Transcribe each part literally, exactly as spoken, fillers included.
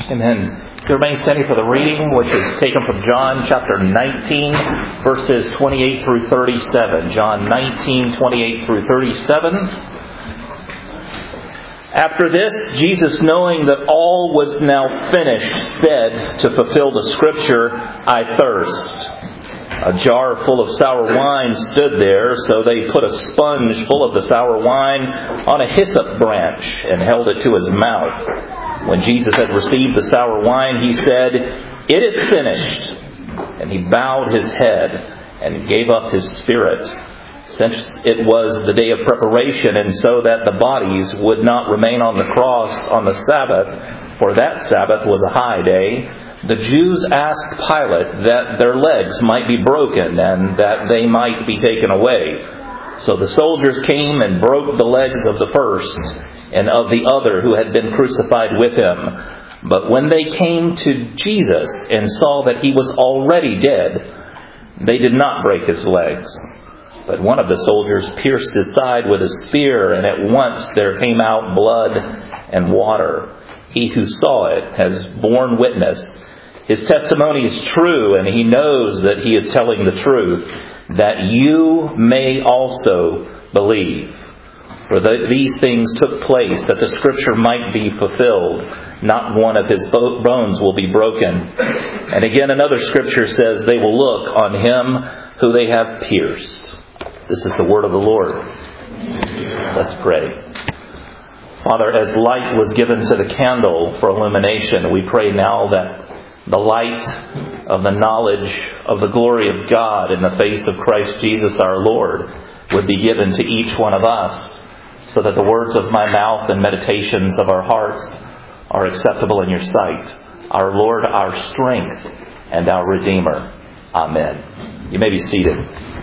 Amen. If you remain standing for the reading, which is taken from John chapter nineteen, verses twenty-eight through thirty-seven. John nineteen, twenty-eight through thirty-seven. After this, Jesus, knowing that all was now finished, said, to fulfill the scripture, I thirst. A jar full of sour wine stood there, so they put a sponge full of the sour wine on a hyssop branch and held it to his mouth. When Jesus had received the sour wine, he said, It is finished. And he bowed his head and gave up his spirit. Since it was the day of preparation, and so that the bodies would not remain on the cross on the Sabbath, for that Sabbath was a high day, the Jews asked Pilate that their legs might be broken and that they might be taken away. So the soldiers came and broke the legs of the first and of the other who had been crucified with him. But when they came to Jesus and saw that he was already dead, they did not break his legs. But one of the soldiers pierced his side with a spear, and at once there came out blood and water. He who saw it has borne witness. His testimony is true, and he knows that he is telling the truth, that you may also believe. For the, these things took place that the scripture might be fulfilled. Not one of his bones will be broken. And again, another scripture says, they will look on him who they have pierced. This is the word of the Lord. Let's pray. Father, as light was given to the candle for illumination, we pray now that the light of the knowledge of the glory of God in the face of Christ Jesus our Lord would be given to each one of us, so that the words of my mouth and meditations of our hearts are acceptable in your sight, our Lord, our strength, and our Redeemer. Amen. You may be seated.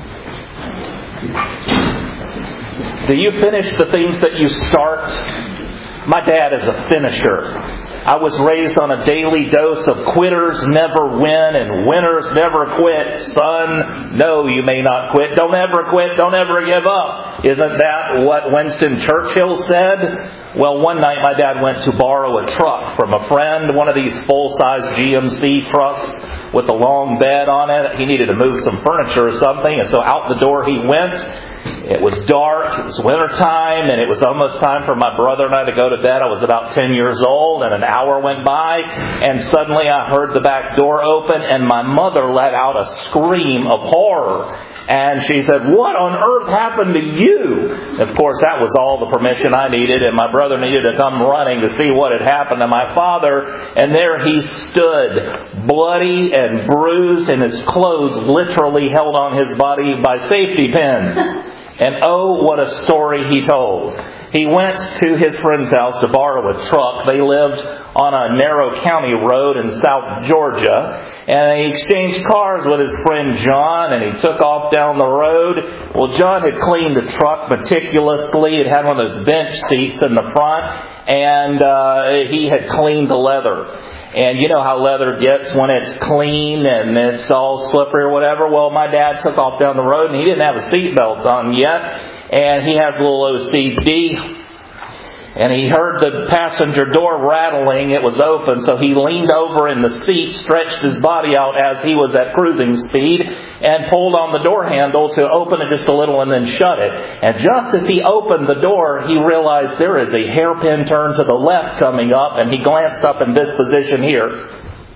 Do you finish the things that you start? My dad is a finisher. I was raised on a daily dose of quitters never win and winners never quit. Son, no, you may not quit. Don't ever quit. Don't ever give up. Isn't that what Winston Churchill said? Well, one night my dad went to borrow a truck from a friend, one of these full-size G M C trucks with a long bed on it. He needed to move some furniture or something, and so out the door he went. It was dark, it was winter time, and it was almost time for my brother and I to go to bed. I was about ten years old, and an hour went by, and suddenly I heard the back door open, and my mother let out a scream of horror. And she said, What on earth happened to you? Of course, that was all the permission I needed, and my brother needed to come running to see what had happened to my father. And there he stood, bloody and bruised, and his clothes literally held on his body by safety pins. And oh, what a story he told. He went to his friend's house to borrow a truck. They lived on a narrow county road in South Georgia. And he exchanged cars with his friend John, and he took off down the road. Well, John had cleaned the truck meticulously. It had one of those bench seats in the front, and uh, he had cleaned the leather. And you know how leather gets when it's clean and it's all slippery or whatever. Well, my dad took off down the road, and he didn't have a seatbelt on yet. And he has a little O C D. And he heard the passenger door rattling. It was open, so he leaned over in the seat, stretched his body out as he was at cruising speed, and pulled on the door handle to open it just a little and then shut it. And just as he opened the door, he realized there is a hairpin turn to the left coming up, and he glanced up in this position here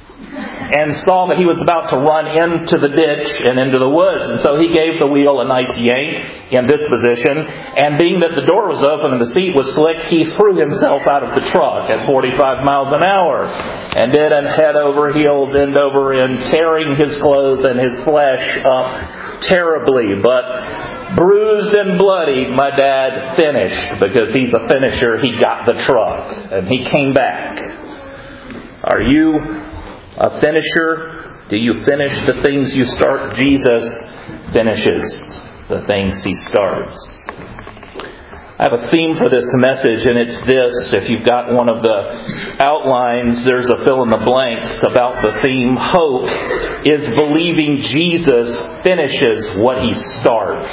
and saw that he was about to run into the ditch and into the woods. And so he gave the wheel a nice yank in this position. And being that the door was open and the seat was slick, he threw himself out of the truck at forty-five miles an hour and did an head over heels, end over end, tearing his clothes and his flesh up terribly. But bruised and bloody, my dad finished, because he's a finisher. He got the truck and he came back. Are you a finisher? Do you finish the things you start? Jesus finishes the things he starts. I have a theme for this message, and it's this. If you've got one of the outlines, there's a fill in the blanks about the theme. Hope is believing Jesus finishes what he starts.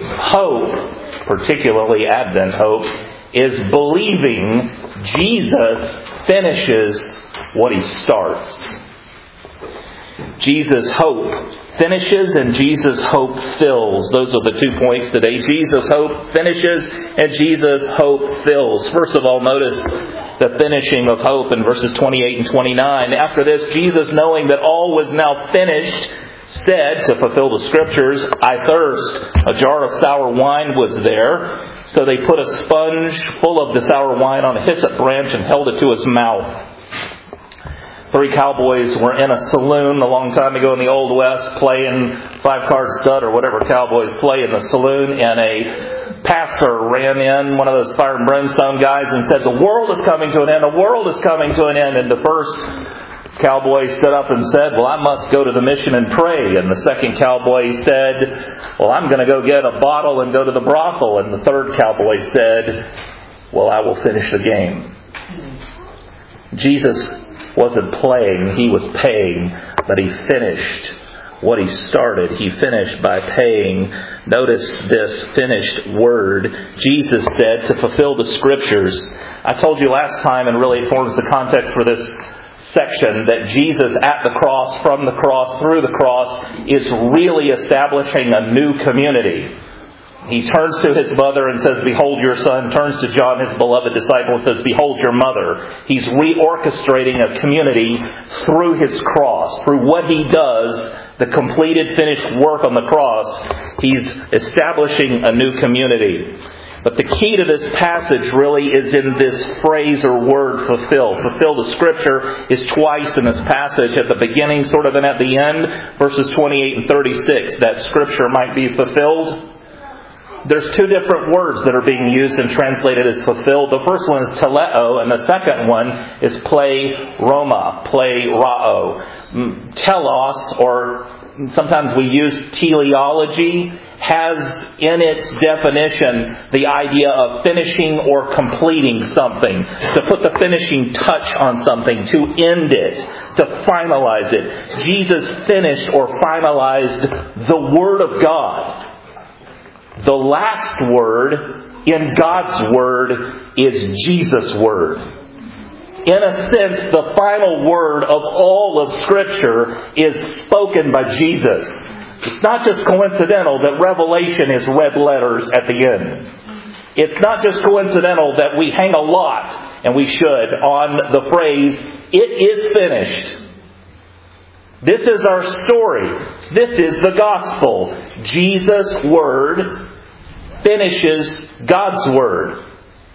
Hope, particularly Advent hope, is believing Jesus finishes what He starts. Jesus' hope finishes and Jesus' hope fills. Those are the two points today. Jesus' hope finishes and Jesus' hope fills. First of all, notice the finishing of hope in verses twenty-eight and twenty-nine. After this, Jesus, knowing that all was now finished, said, to fulfill the Scriptures, I thirst. A jar of sour wine was there. So they put a sponge full of the sour wine on a hyssop branch and held it to His mouth. Three cowboys were in a saloon a long time ago in the Old West playing five-card stud or whatever cowboys play in the saloon, and a pastor ran in, one of those fire and brimstone guys, and said, the world is coming to an end, the world is coming to an end. And the first cowboy stood up and said, well, I must go to the mission and pray. And the second cowboy said, well, I'm going to go get a bottle and go to the brothel. And the third cowboy said, well, I will finish the game. Jesus wasn't playing, He was paying, but He finished what He started. He finished by paying. Notice this finished word. Jesus said to fulfill the Scriptures. I told you last time, and really it forms the context for this section, that Jesus at the cross, from the cross, through the cross, is really establishing a new community. He turns to His mother and says, behold your son. Turns to John, His beloved disciple, and says, behold your mother. He's reorchestrating a community through His cross. Through what He does, the completed, finished work on the cross, He's establishing a new community. But the key to this passage really is in this phrase or word, fulfill. Fulfill the Scripture is twice in this passage, at the beginning sort of and at the end, verses twenty-eight and thirty-six, that Scripture might be fulfilled. There's two different words that are being used and translated as fulfilled. The first one is teleo, and the second one is play Roma, play rao. Telos, or sometimes we use teleology, has in its definition the idea of finishing or completing something, to put the finishing touch on something, to end it, to finalize it. Jesus finished or finalized the Word of God. The last word in God's Word is Jesus' Word. In a sense, the final word of all of Scripture is spoken by Jesus. It's not just coincidental that Revelation is red letters at the end. It's not just coincidental that we hang a lot, and we should, on the phrase, it is finished. This is our story. This is the gospel. Jesus' Word finishes God's Word.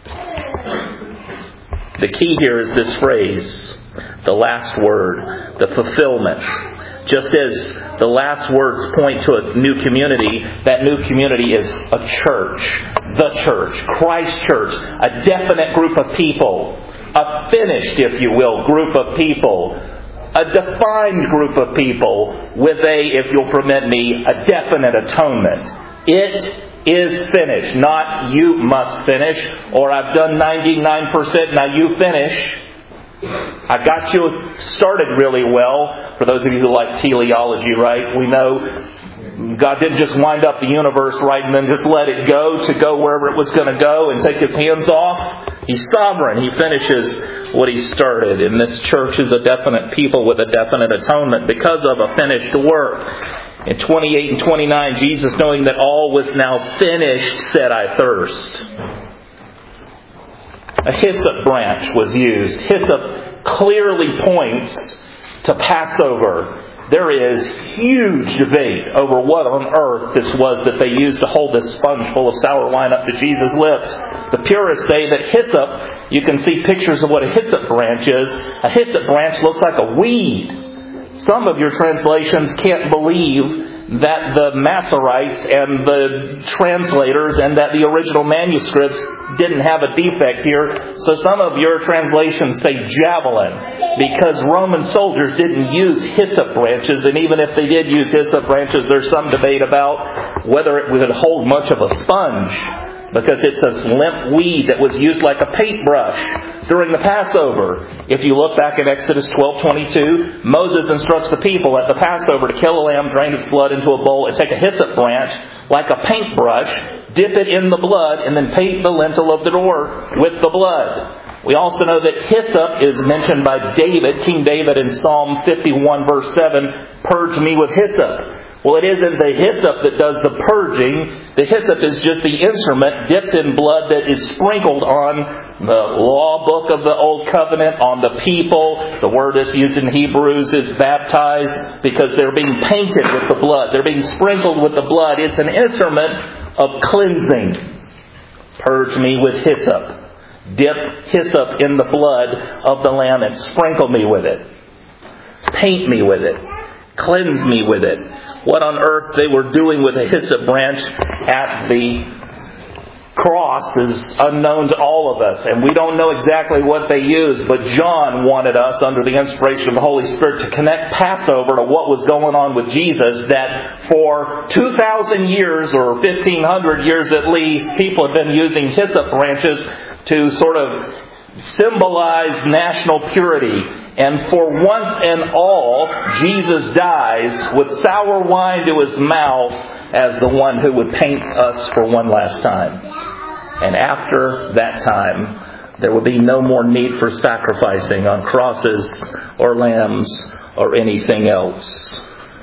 The key here is this phrase, the last word, the fulfillment. Just as the last words point to a new community, that new community is a church, the church, Christ Church, a definite group of people, a finished, if you will, group of people, a defined group of people with a, if you'll permit me, a definite atonement. It is finished. Not you must finish, or I've done ninety-nine percent, now you finish. I got you started really well. For those of you who like teleology, right? We know God didn't just wind up the universe, right, and then just let it go to go wherever it was going to go and take His hands off. He's sovereign. He finishes what He started. And this church is a definite people with a definite atonement because of a finished work. In twenty-eight and twenty-nine, Jesus, knowing that all was now finished, said, I thirst. A hyssop branch was used. Hyssop clearly points to Passover. There is huge debate over what on earth this was that they used to hold this sponge full of sour wine up to Jesus' lips. The purists say that hyssop, you can see pictures of what a hyssop branch is. A hyssop branch looks like a weed. Some of your translations can't believe that the Masoretes and the translators and that the original manuscripts didn't have a defect here. So some of your translations say javelin, because Roman soldiers didn't use hyssop branches, and even if they did use hyssop branches, there's some debate about whether it would hold much of a sponge, because it's a limp weed that was used like a paintbrush during the Passover. If you look back at Exodus twelve twenty-two, Moses instructs the people at the Passover to kill a lamb, drain its blood into a bowl, and take a hyssop branch like a paintbrush, dip it in the blood, and then paint the lintel of the door with the blood. We also know that hyssop is mentioned by David, King David, in Psalm fifty-one verse seven, purge me with hyssop. Well, it isn't the hyssop that does the purging. The hyssop is just the instrument dipped in blood that is sprinkled on the law book of the Old Covenant, on the people. The word that's used in Hebrews is baptized, because they're being painted with the blood. They're being sprinkled with the blood. It's an instrument of cleansing. Purge me with hyssop. Dip hyssop in the blood of the lamb and sprinkle me with it. Paint me with it. Cleanse me with it. What on earth they were doing with a hyssop branch at the cross is unknown to all of us. And we don't know exactly what they used. But John wanted us, under the inspiration of the Holy Spirit, to connect Passover to what was going on with Jesus. That for two thousand years, or fifteen hundred years at least, people have been using hyssop branches to sort of symbolize national purity. And for once and all, Jesus dies with sour wine to his mouth as the one who would paint us for one last time. And after that time, there will be no more need for sacrificing on crosses or lambs or anything else.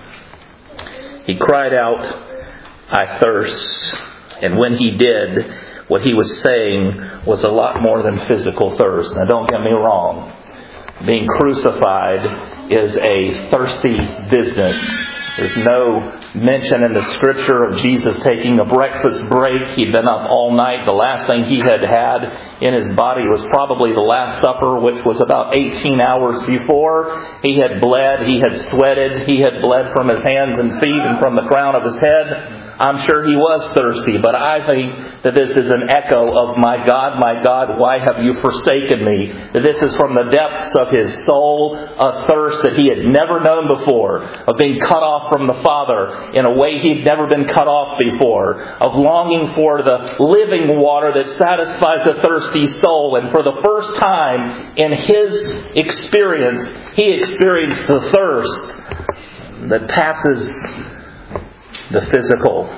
He cried out, I thirst. And when he did, what he was saying was a lot more than physical thirst. Now don't get me wrong. Being crucified is a thirsty business. There's no mention in the Scripture of Jesus taking a breakfast break. He'd been up all night. The last thing he had had in his body was probably the Last Supper, which was about eighteen hours before. He had bled. He had sweated. He had bled from his hands and feet and from the crown of his head. I'm sure he was thirsty, but I think that this is an echo of, my God, my God, why have you forsaken me? That this is from the depths of his soul, a thirst that he had never known before, of being cut off from the Father in a way he'd never been cut off before, of longing for the living water that satisfies a thirsty soul. And for the first time in his experience, he experienced the thirst that passes the physical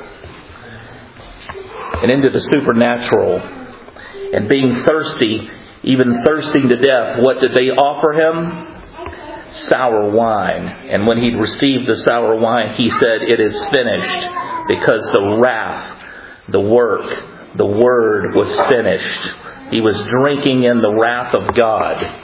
and into the supernatural. And being thirsty, even thirsting to death, what did they offer him? Sour wine. And when he'd received the sour wine, he said, it is finished, because the wrath, the work, the word was finished. He was drinking in the wrath of God.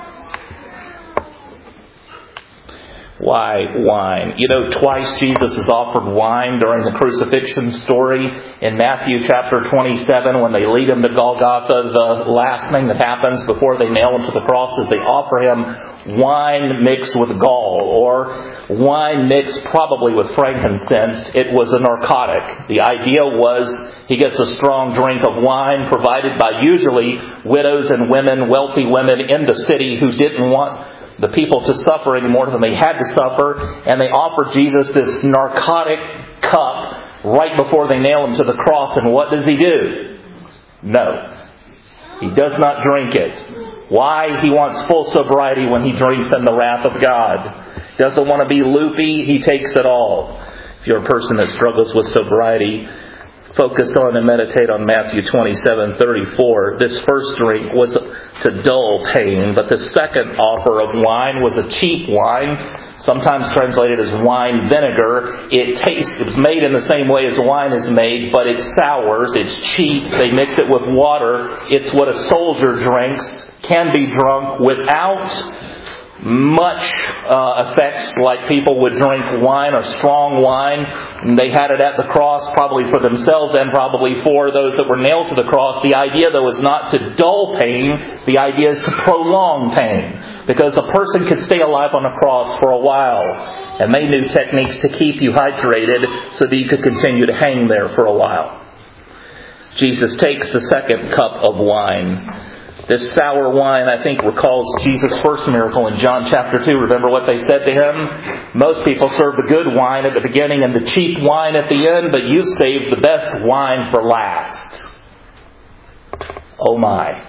Why wine? You know, twice Jesus is offered wine during the crucifixion story. In Matthew chapter twenty-seven, when they lead him to Golgotha, the last thing that happens before they nail him to the cross is they offer him wine mixed with gall, or wine mixed probably with frankincense. It was a narcotic. The idea was he gets a strong drink of wine provided by usually widows and women, wealthy women in the city who didn't want the people to suffer any more than they had to suffer. And they offer Jesus this narcotic cup right before they nail him to the cross. And what does he do? No. He does not drink it. Why? He wants full sobriety when he drinks in the wrath of God. Doesn't want to be loopy. He takes it all. If you're a person that struggles with sobriety, focus on and meditate on Matthew twenty-seven thirty-four. This first drink was to dull pain, but the second offer of wine was a cheap wine, sometimes translated as wine vinegar. It tastes, it was made in the same way as wine is made, but it sours, it's cheap. They mix it with water. It's what a soldier drinks, can be drunk without much uh, effects like people would drink wine or strong wine. And they had it at the cross probably for themselves and probably for those that were nailed to the cross. The idea, though, is not to dull pain. The idea is to prolong pain. Because a person could stay alive on a cross for a while. And they knew techniques to keep you hydrated so that you could continue to hang there for a while. Jesus takes the second cup of wine. This sour wine, I think, recalls Jesus' first miracle in John chapter two. Remember what they said to him? Most people serve the good wine at the beginning and the cheap wine at the end, but you've saved the best wine for last. Oh my.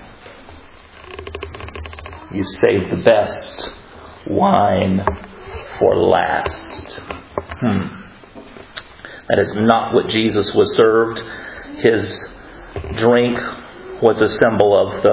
You've saved the best wine for last. Hmm. That is not what Jesus was served. His drink was a symbol of the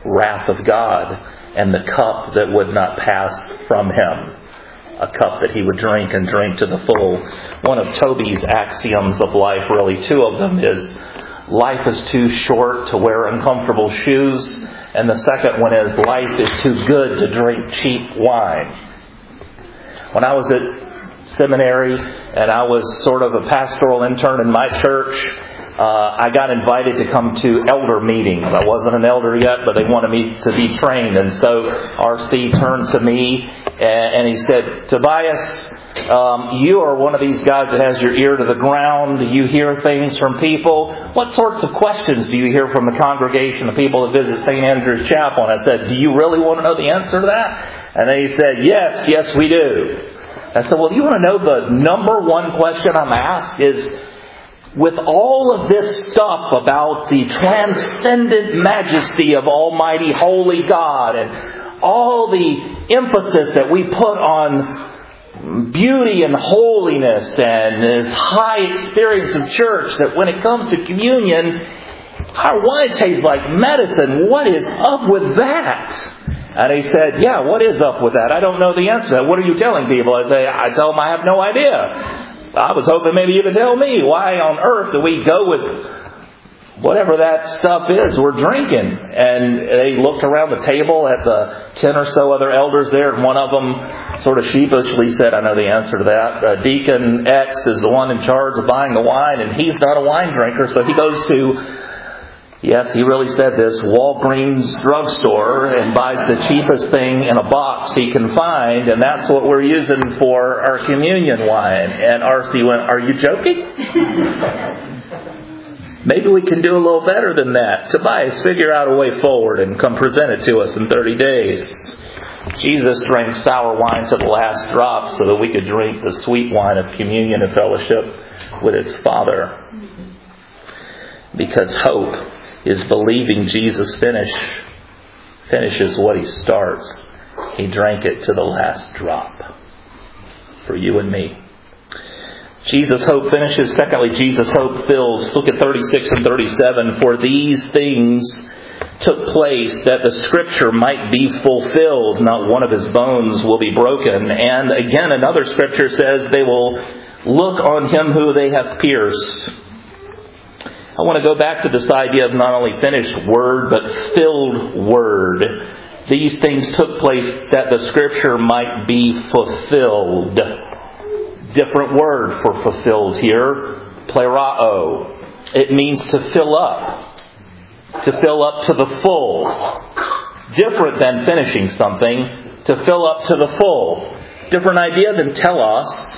wrath of God and the cup that would not pass from him. A cup that he would drink and drink to the full. One of Toby's axioms of life, really two of them, is life is too short to wear uncomfortable shoes. And the second one is life is too good to drink cheap wine. When I was at seminary and I was sort of a pastoral intern in my church, uh, I got invited to come to elder meetings. I wasn't an elder yet, but they wanted me to be trained. And so R C turned to me and he said, Tobias, um, you are one of these guys that has your ear to the ground. You hear things from people. What sorts of questions do you hear from the congregation, the people that visit Saint Andrew's Chapel? And I said, do you really want to know the answer to that? And they said, yes, yes we do. I said, well, you want to know the number one question I'm asked is, with all of this stuff about the transcendent majesty of Almighty Holy God and all the emphasis that we put on beauty and holiness and this high experience of church, that when it comes to communion, our wine tastes like medicine. What is up with that? And he said, yeah, what is up with that? I don't know the answer to that. What are you telling people? I say, I tell them I have no idea. I was hoping maybe you could tell me, why on earth do we go with whatever that stuff is we're drinking? And they looked around the table at the ten or so other elders there, and one of them sort of sheepishly said, I know the answer to that. Uh, Deacon X is the one in charge of buying the wine, and he's not a wine drinker, so he goes to, yes, he really said this, Walgreens drugstore and buys the cheapest thing in a box he can find, and that's what we're using for our communion wine. And R C went, are you joking? Maybe we can do a little better than that. Tobias, figure out a way forward and come present it to us in thirty days. Jesus drank sour wine to the last drop so that we could drink the sweet wine of communion and fellowship with His Father. Because hope is believing Jesus finish finishes what He starts. He drank it to the last drop for you and me. Jesus' hope finishes. Secondly, Jesus' hope fills. Look at thirty-six and thirty-seven. For these things took place that the Scripture might be fulfilled. Not one of His bones will be broken. And again, another Scripture says they will look on Him who they have pierced. I want to go back to this idea of not only finished word, but filled word. These things took place that the Scripture might be fulfilled. Different word for fulfilled here. Plerao. It means to fill up. To fill up to the full. Different than finishing something. To fill up to the full. Different idea than telos.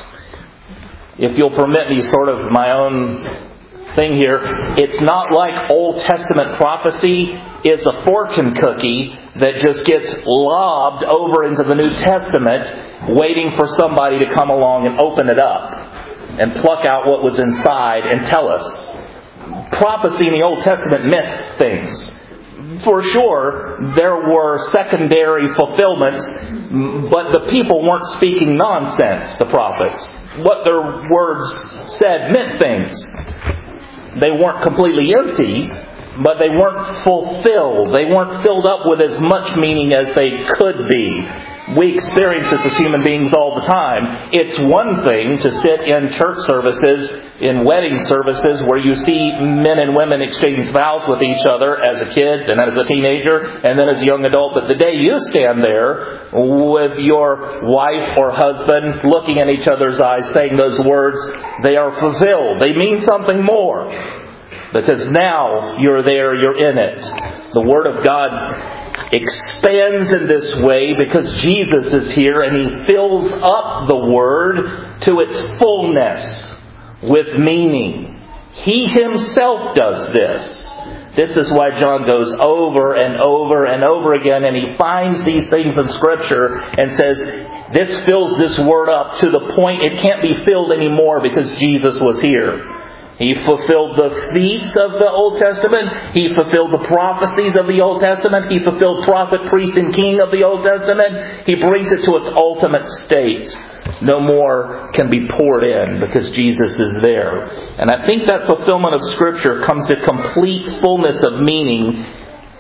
If you'll permit me sort of my own thing here, it's not like Old Testament prophecy is a fortune cookie that just gets lobbed over into the New Testament, waiting for somebody to come along and open it up and pluck out what was inside and tell us. Prophecy in the Old Testament meant things. For sure, there were secondary fulfillments, but the people weren't speaking nonsense, the prophets. What their words said meant things. They weren't completely empty, but they weren't fulfilled. They weren't filled up with as much meaning as they could be. We experience this as human beings all the time. It's one thing to sit in church services, in wedding services, where you see men and women exchange vows with each other as a kid and as a teenager and then as a young adult. But the day you stand there with your wife or husband looking in each other's eyes saying those words, they are fulfilled. They mean something more. Because now you're there, you're in it. The Word of God expands in this way because Jesus is here and He fills up the Word to its fullness with meaning. He Himself does this. This is why John goes over and over and over again and he finds these things in Scripture and says, this fills this Word up to the point it can't be filled anymore because Jesus was here. He fulfilled the feasts of the Old Testament. He fulfilled the prophecies of the Old Testament. He fulfilled prophet, priest, and king of the Old Testament. He brings it to its ultimate state. No more can be poured in because Jesus is there. And I think that fulfillment of Scripture comes to complete fullness of meaning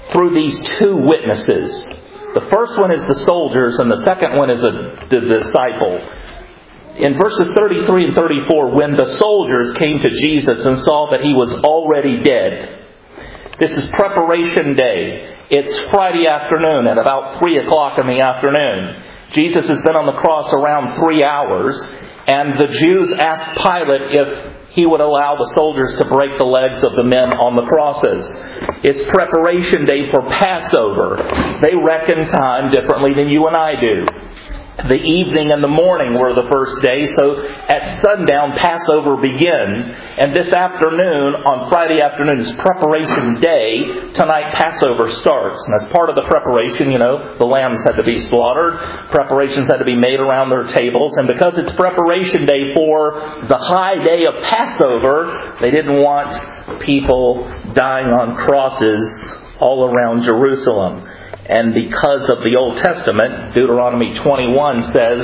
through these two witnesses. The first one is the soldiers, and the second one is the, the disciple. In verses thirty-three and thirty-four, when the soldiers came to Jesus and saw that he was already dead. This is preparation day. It's Friday afternoon at about three o'clock in the afternoon. Jesus has been on the cross around three hours, and the Jews asked Pilate if he would allow the soldiers to break the legs of the men on the crosses. It's preparation day for Passover. They reckon time differently than you and I do. The evening and the morning were the first day, so at sundown Passover begins. And this afternoon, on Friday afternoon, is preparation day. Tonight Passover starts. And as part of the preparation, you know, the lambs had to be slaughtered. Preparations had to be made around their tables. And because it's preparation day for the high day of Passover, they didn't want people dying on crosses all around Jerusalem. And because of the Old Testament, Deuteronomy twenty-one says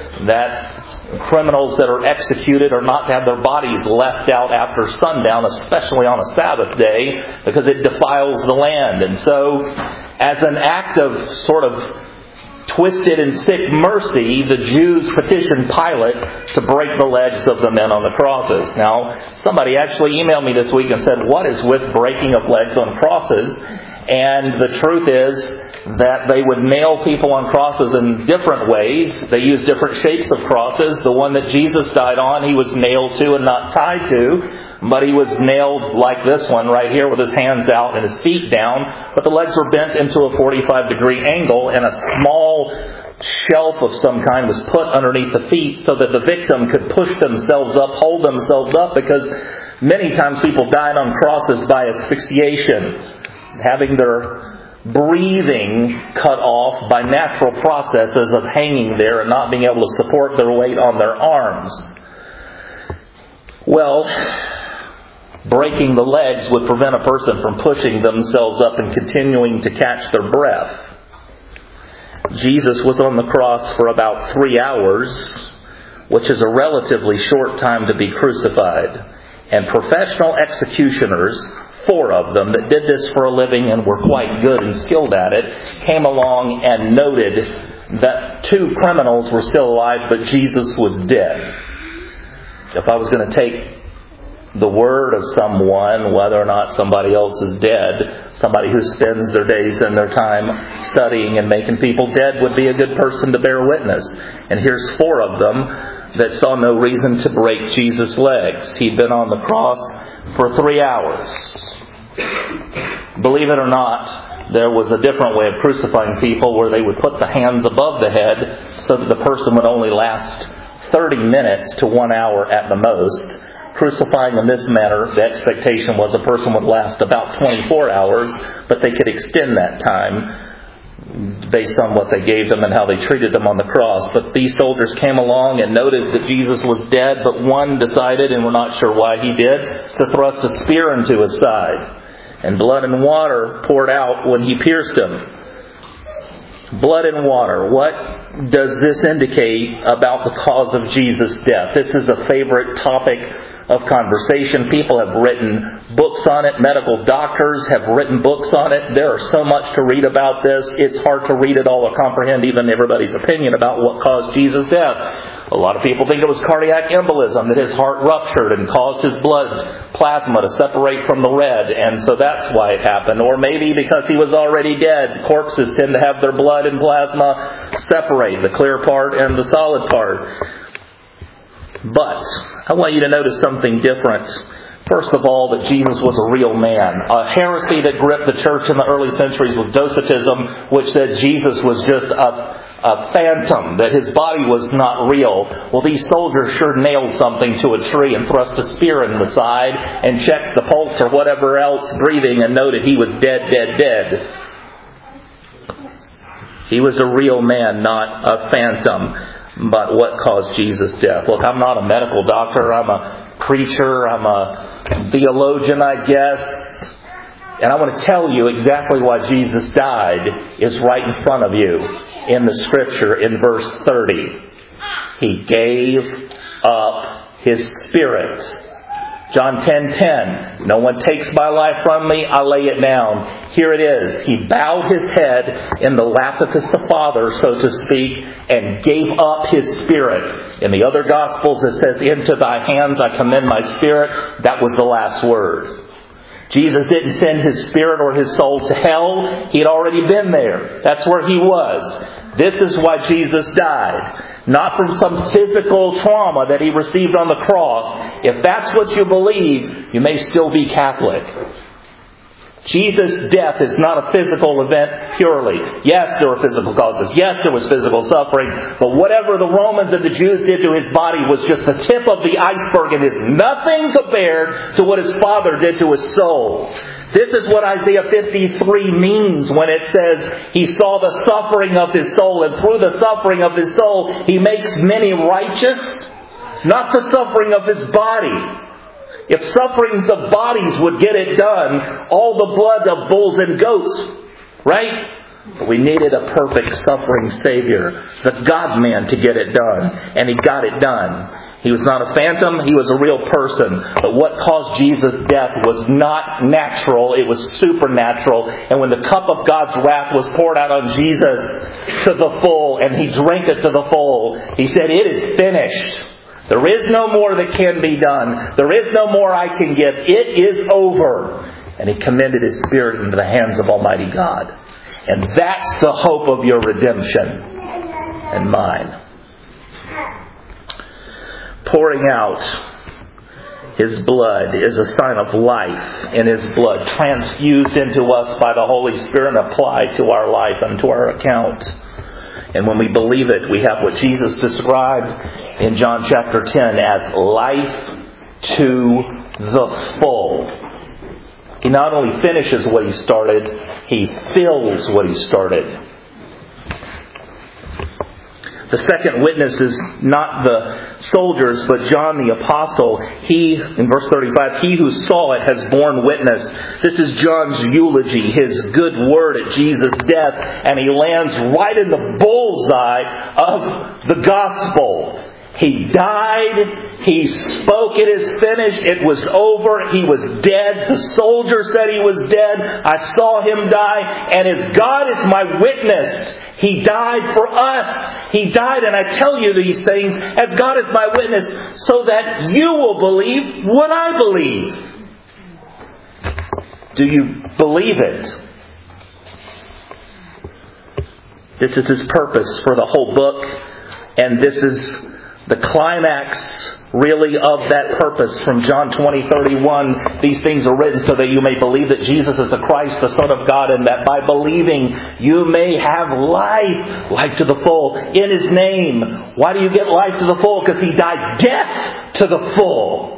that criminals that are executed are not to have their bodies left out after sundown, especially on a Sabbath day, because it defiles the land. And so, as an act of sort of twisted and sick mercy, the Jews petitioned Pilate to break the legs of the men on the crosses. Now, somebody actually emailed me this week and said, what is with breaking of legs on crosses? And the truth is that they would nail people on crosses in different ways. They used different shapes of crosses. The one that Jesus died on, he was nailed to and not tied to. But he was nailed like this one right here with his hands out and his feet down. But the legs were bent into a forty-five degree angle, and a small shelf of some kind was put underneath the feet so that the victim could push themselves up, hold themselves up, because many times people died on crosses by asphyxiation, having their breathing cut off by natural processes of hanging there and not being able to support their weight on their arms. Well, breaking the legs would prevent a person from pushing themselves up and continuing to catch their breath. Jesus was on the cross for about three hours, which is a relatively short time to be crucified. And professional executioners, four of them that did this for a living and were quite good and skilled at it, came along and noted that two criminals were still alive, but Jesus was dead. If I was going to take the word of someone, whether or not somebody else is dead, somebody who spends their days and their time studying and making people dead would be a good person to bear witness. And here's four of them that saw no reason to break Jesus' legs. He'd been on the cross for three hours. Believe it or not, there was a different way of crucifying people where they would put the hands above the head so that the person would only last thirty minutes to one hour at the most. Crucifying in this manner, the expectation was a person would last about twenty-four hours, but they could extend that time based on what they gave them and how they treated them on the cross. But these soldiers came along and noted that Jesus was dead, but one decided, and we're not sure why he did, to thrust a spear into his side. And blood and water poured out when he pierced him. Blood and water. What does this indicate about the cause of Jesus' death? This is a favorite topic of conversation. People have written books on it. Medical doctors have written books on it. There are so much to read about this. It's hard to read it all or comprehend even everybody's opinion about what caused Jesus' death. A lot of people think it was cardiac embolism, that his heart ruptured and caused his blood plasma to separate from the red, and so that's why it happened. Or maybe because he was already dead. Corpses tend to have their blood and plasma separate, the clear part and the solid part. But I want you to notice something different. First of all, that Jesus was a real man. A heresy that gripped the church in the early centuries was Docetism, which said Jesus was just a A phantom, that his body was not real. Well, these soldiers sure nailed something to a tree and thrust a spear in the side and checked the pulse or whatever else breathing and noted he was dead, dead, dead. He was a real man, not a phantom. But what caused Jesus' death? Look, I'm not a medical doctor. I'm a preacher. I'm a theologian, I guess. And I want to tell you exactly why Jesus died is right in front of you in the Scripture in verse thirty. He gave up His Spirit John ten ten, no one takes my life from me, I lay it down. Here it is. He bowed his head in the lap of his Father, so to speak, and gave up his spirit. In the other Gospels it says, into thy hands I commend my spirit. That was the last word. Jesus didn't send his spirit or his soul to hell. He'd already been there. That's where he was. This is why Jesus died. Not from some physical trauma that he received on the cross. If that's what you believe, you may still be Catholic. Jesus' death is not a physical event purely. Yes, there were physical causes. Yes, there was physical suffering. But whatever the Romans and the Jews did to his body was just the tip of the iceberg and is nothing compared to what his Father did to his soul. This is what Isaiah fifty-three means when it says he saw the suffering of his soul, and through the suffering of his soul he makes many righteous, not the suffering of his body. If sufferings of bodies would get it done, all the blood of bulls and goats, right? But we needed a perfect suffering Savior, the God-man, to get it done. And He got it done. He was not a phantom, He was a real person. But what caused Jesus' death was not natural, it was supernatural. And when the cup of God's wrath was poured out on Jesus to the full, and He drank it to the full, He said, "It is finished. There is no more that can be done. There is no more I can give. It is over." And He commended His Spirit into the hands of Almighty God. And that's the hope of your redemption and mine. Pouring out His blood is a sign of life in His blood, transfused into us by the Holy Spirit and applied to our life and to our account. And when we believe it, we have what Jesus described in John chapter ten as life to the full. He not only finishes what He started, He fills what He started. The second witness is not the soldiers, but John the Apostle. He, in verse thirty-five, he who saw it has borne witness. This is John's eulogy, his good word at Jesus' death, and he lands right in the bullseye of the gospel. He died. He spoke, "It is finished." It was over. He was dead. The soldier said he was dead. I saw him die. And as God is my witness, He died for us. He died, and I tell you these things as God is my witness, so that you will believe what I believe. Do you believe it? This is His purpose for the whole book, and this is the climax, really, of that purpose. From John twenty thirty-one, these things are written so that you may believe that Jesus is the Christ, the Son of God, and that by believing you may have life, life to the full, in His name. Why do you get life to the full? Because He died death to the full.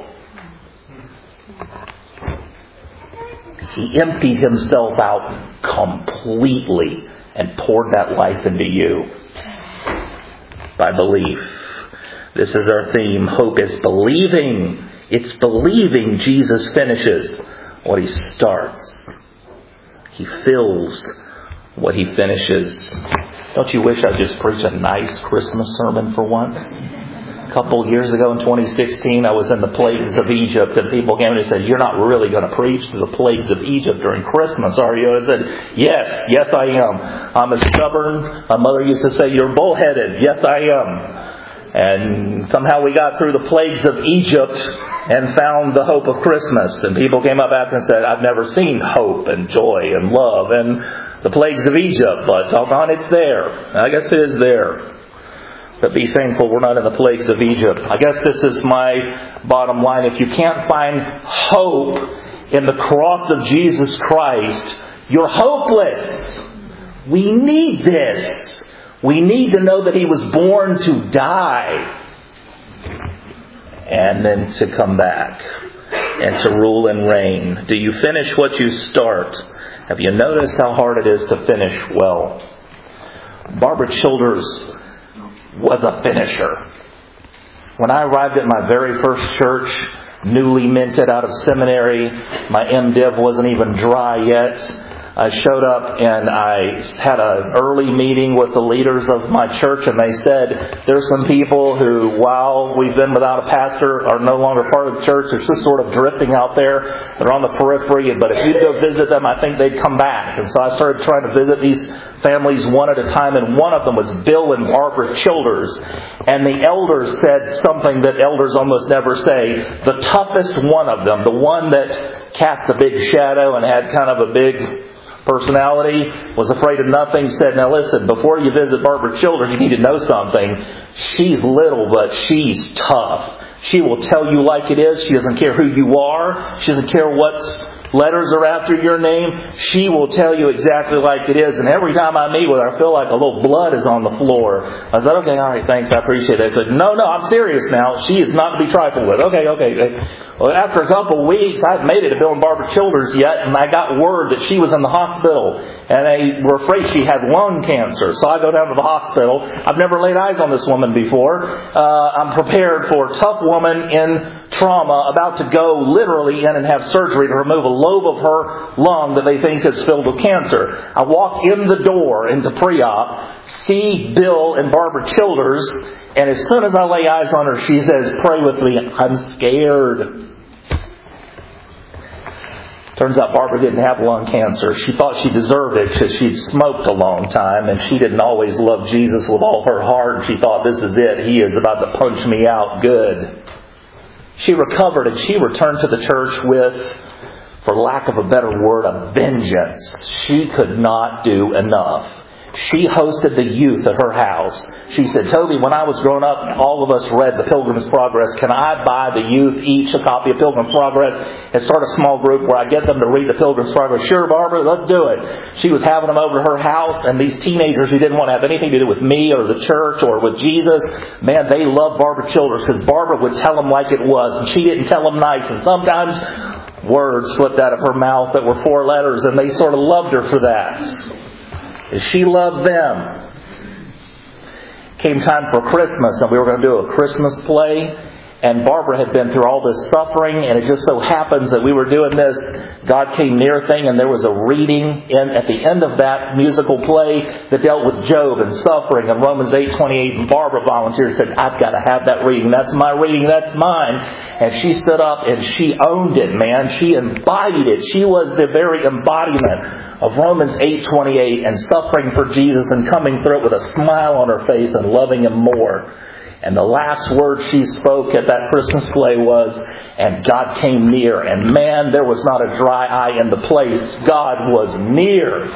He emptied Himself out completely and poured that life into you by belief. This is our theme. Hope is believing. It's believing Jesus finishes what He starts. He fills what He finishes. Don't you wish I'd just preach a nice Christmas sermon for once? A couple of years ago in twenty sixteen, I was in the plagues of Egypt, and people came and said, "You're not really going to preach to the plagues of Egypt during Christmas, are you?" I said, "Yes, yes I am. I'm as stubborn." My mother used to say, "You're bullheaded." Yes, I am. And somehow we got through the plagues of Egypt and found the hope of Christmas. And people came up after and said, "I've never seen hope and joy and love and the plagues of Egypt, but doggone, it's there." I guess it is there. But be thankful we're not in the plagues of Egypt. I guess this is my bottom line. If you can't find hope in the cross of Jesus Christ, you're hopeless. We need this. We need to know that He was born to die and then to come back and to rule and reign. Do you finish what you start? Have you noticed how hard it is to finish well? Barbara Childers was a finisher. When I arrived at my very first church, newly minted out of seminary, my MDiv wasn't even dry yet, I showed up and I had an early meeting with the leaders of my church, and they said there's some people who, while we've been without a pastor, are no longer part of the church. They're just sort of drifting out there. They're on the periphery, but if you'd go visit them, I think they'd come back. And so I started trying to visit these families one at a time, and one of them was Bill and Barbara Childers. And the elders said something that elders almost never say. The toughest one of them, the one that cast a big shadow and had kind of a big personality, was afraid of nothing, said, now listen, before you visit Barbara Childers, you need to know something. She's little, but she's tough. She will tell you like it is. She doesn't care who you are. She doesn't care what letters are after your name. She will tell you exactly like it is. And every time I meet with her, I feel like a little blood is on the floor. I said, okay, all right, thanks, I appreciate it. I said, no, no, I'm serious now. She is not to be trifled with. Okay, okay. Well, after a couple of weeks, I hadn't made it to Bill and Barbara Childers yet, and I got word that she was in the hospital, and they were afraid she had lung cancer. So I go down to the hospital. I've never laid eyes on this woman before. Uh, I'm prepared for a tough woman in trauma, about to go literally in and have surgery to remove a lobe of her lung that they think is filled with cancer. I walk in the door into pre-op, see Bill and Barbara Childers, and as soon as I lay eyes on her, she says, pray with me, I'm scared. Turns out Barbara didn't have lung cancer. She thought she deserved it because she'd smoked a long time, and she didn't always love Jesus with all her heart. She thought, this is it. He is about to punch me out good. She recovered, and she returned to the church with, for lack of a better word, a vengeance. She could not do enough. She hosted the youth at her house. She said, Toby, when I was growing up, all of us read the Pilgrim's Progress. Can I buy the youth each a copy of Pilgrim's Progress and start a small group where I get them to read the Pilgrim's Progress? Sure, Barbara, let's do it. She was having them over to her house, and these teenagers who didn't want to have anything to do with me or the church or with Jesus, man, they loved Barbara Childers because Barbara would tell them like it was, and she didn't tell them nice. And sometimes words slipped out of her mouth that were four letters, and they sort of loved her for that. She loved them. Came time for Christmas, and we were going to do a Christmas play. And Barbara had been through all this suffering, and it just so happens that we were doing this God Came Near thing, and there was a reading in, at the end of that musical play that dealt with Job and suffering and Romans eight twenty-eight. And Barbara volunteered and said, I've got to have that reading. That's my reading. That's mine. And she stood up and she owned it, man. She embodied it. She was the very embodiment of Romans eight twenty-eight and suffering for Jesus and coming through it with a smile on her face and loving Him more. And the last word she spoke at that Christmas play was, and God came near. And man, there was not a dry eye in the place. God was near.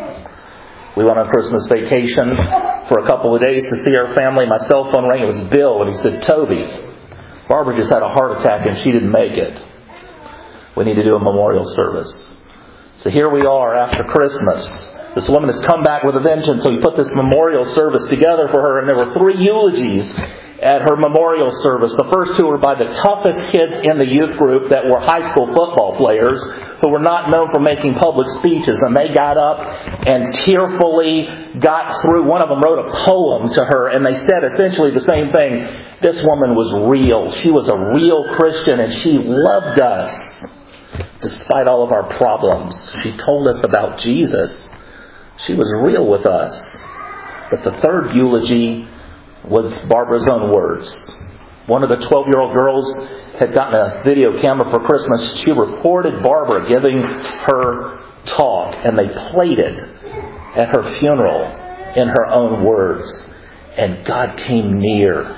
We went on Christmas vacation for a couple of days to see our family. My cell phone rang. It was Bill, and he said, Toby, Barbara just had a heart attack and she didn't make it. We need to do a memorial service. So here we are after Christmas. This woman has come back with a vengeance, so we put this memorial service together for her, and there were three eulogies at her memorial service. The first two were by the toughest kids in the youth group that were high school football players who were not known for making public speeches, and they got up and tearfully got through. One of them wrote a poem to her, and they said essentially the same thing. This woman was real. She was a real Christian, and she loved us despite all of our problems. She told us about Jesus. She was real with us. But the third eulogy was Barbara's own words. One of the twelve-year-old girls had gotten a video camera for Christmas. She recorded Barbara giving her talk, and they played it at her funeral in her own words. And God came near.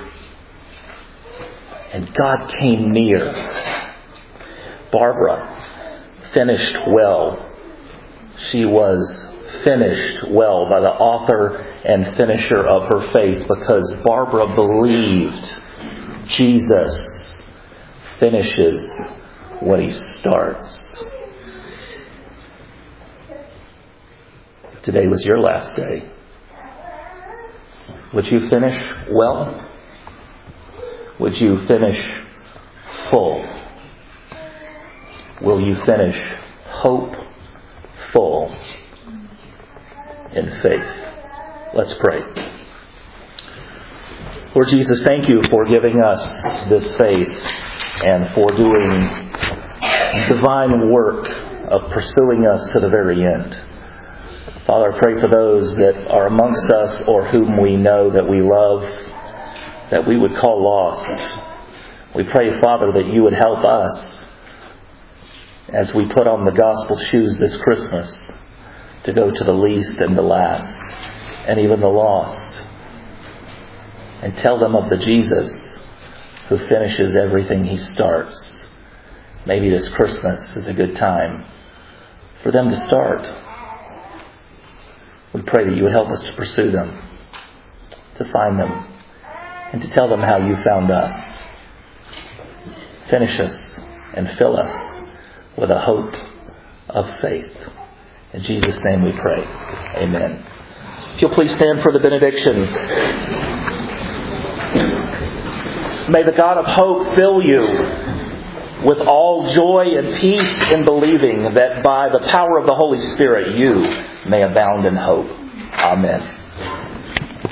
And God came near. Barbara finished well. She was finished well by the author and finisher of her faith, because Barbara believed Jesus finishes what He starts. If today was your last day, would you finish well? Would you finish full? Will you finish hopeful in faith? Let's pray. Lord Jesus, thank You for giving us this faith and for doing divine work of pursuing us to the very end. Father, I pray for those that are amongst us or whom we know that we love, that we would call lost. We pray, Father, that you would help us as we put on the gospel shoes this Christmas to go to the least and the last and even the lost and tell them of the Jesus who finishes everything he starts. Maybe this Christmas is a good time for them to start. We pray that you would help us to pursue them, to find them, and to tell them how you found us. Finish us and fill us with a hope of faith. In Jesus' name we pray. Amen. If you'll please stand for the benediction. May the God of hope fill you with all joy and peace in believing that by the power of the Holy Spirit you may abound in hope. Amen.